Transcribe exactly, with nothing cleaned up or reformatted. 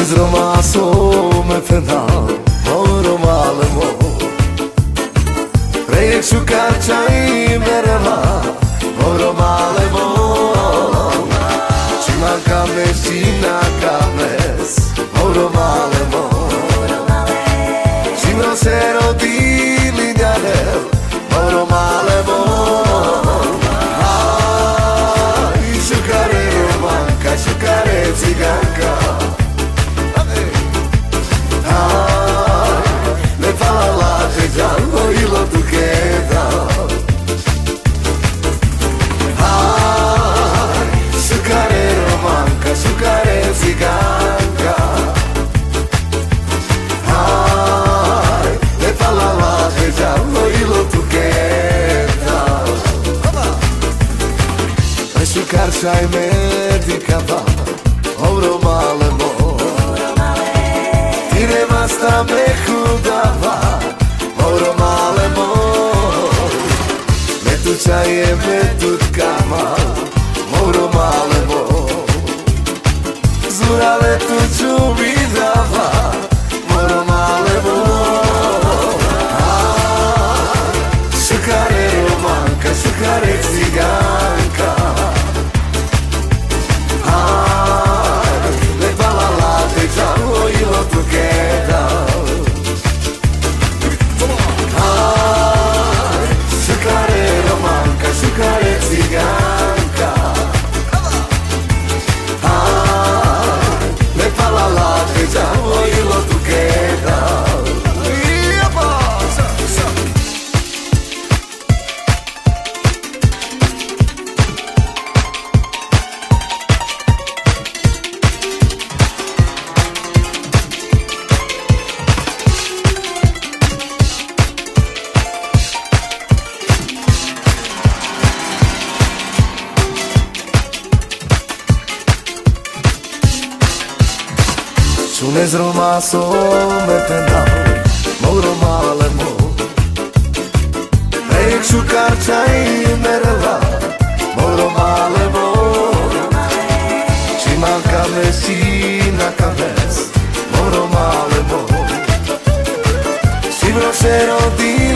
Sunez romaso me fena Moro male mo Prejek shukar qaj mereva Moro male mo Qima kames, qina kames Moro male mo Qimro se rodi linjanev Moro male mo Aj, shukare romanka, shukare ciganka Shukar me dikava Oro male mo Tire masta me khudava Oro male mo Me tu chahiye me tut kamal Oro male mo Zurale tu čumi dava Oro male mo Shukare romanka, shukare ciganka Sunez romaso me fena Moro male mo Prejek shukar qaj mereva Moro male mo Qima kames, qina kames Moro male mo Qimro se rodi